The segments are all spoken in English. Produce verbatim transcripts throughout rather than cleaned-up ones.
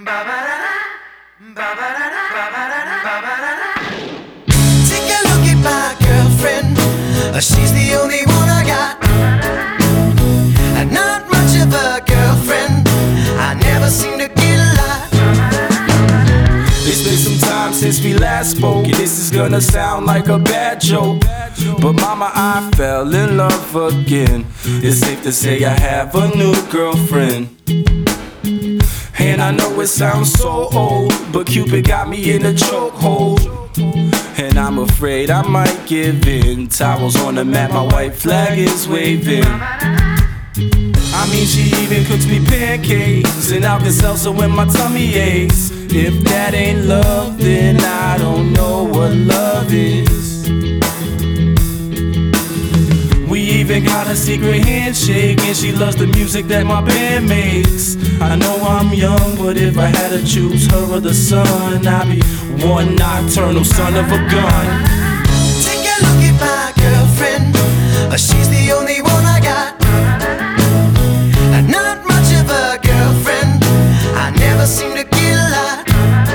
Take a look at my girlfriend. Uh, She's the only one I got. Uh, Not much of a girlfriend. I never seem to get a lot. It's been some time since we last spoke, and this is gonna sound like a bad joke, but mama, I fell in love again. It's safe to say I have a new girlfriend. And I know it sounds so old, but Cupid got me in a chokehold. And I'm afraid I might give in. Towels on the mat, my white flag is waving. I mean, she even cooks me pancakes and Alka-Seltzer when my tummy aches. If that ain't love, then I don't know what love is. We even got a secret handshake, and she loves the music that my band makes. I know I'm young, but if I had to choose her or the sun, I'd be one nocturnal son of a gun. Take a look at my girlfriend. Uh, She's the only one I got. Uh, Not much of a girlfriend. I never seem to get a lot.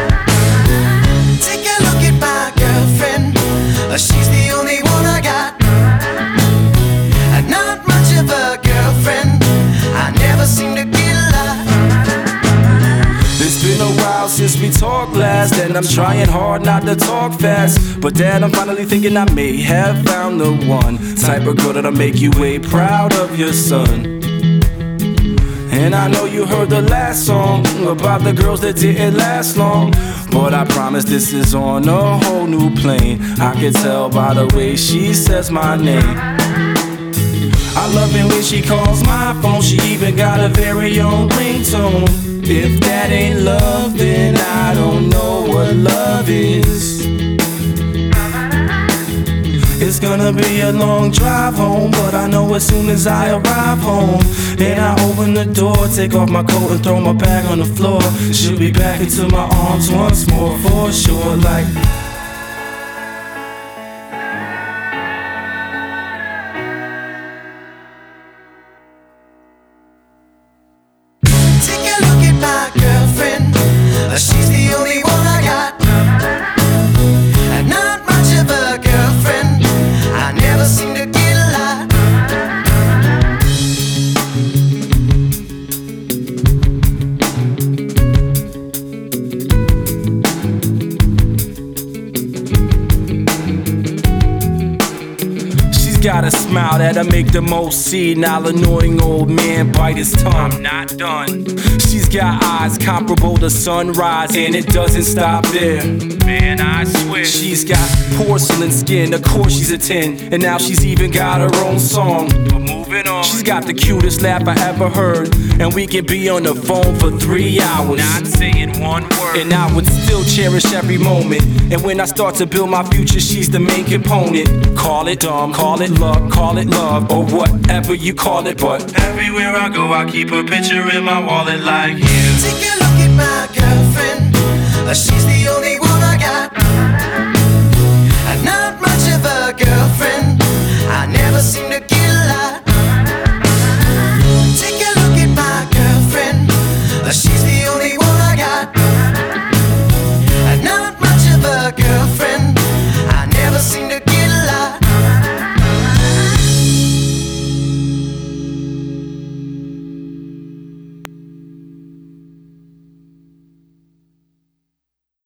Take a look at my girlfriend. Uh, She's the only one I got. Uh, Not much of a girlfriend. I never seem to get a lot. It's been a while since we talked last, and I'm trying hard not to talk fast. But Dad, I'm finally thinking I may have found the one type of girl that'll make you way proud of your son. And I know you heard the last song about the girls that didn't last long, but I promise this is on a whole new plane. I can tell by the way she says my name. I love it when she calls my phone. She even got a very own ringtone. If that ain't love, then I don't know what love is. It's gonna be a long drive home, but I know as soon as I arrive home and I open the door, take off my coat and throw my bag on the floor, she'll be back into my arms once more for sure. Like, Take a look at my girlfriend. Uh, She's the only one I got. Uh, Not much of a girlfriend. I never seem to get a lot. she's got a smile that'll make the most senile annoying old man bite his tongue. I'm not done. She's got eyes comparable to sunrise, and it doesn't stop there. Man, I swear. She's got porcelain skin, of course she's a ten, and now she's even got her own song. But moving on. She's got the cutest laugh I ever heard, and we can be on the phone for three hours. Not saying one word. And I would still cherish every moment. And when I start to build my future, she's the main component. Call it dumb, call it luck, call it love, or whatever you call it, but everywhere I go, I keep a picture in my wallet like you. Take a look at my girlfriend. Uh, She's the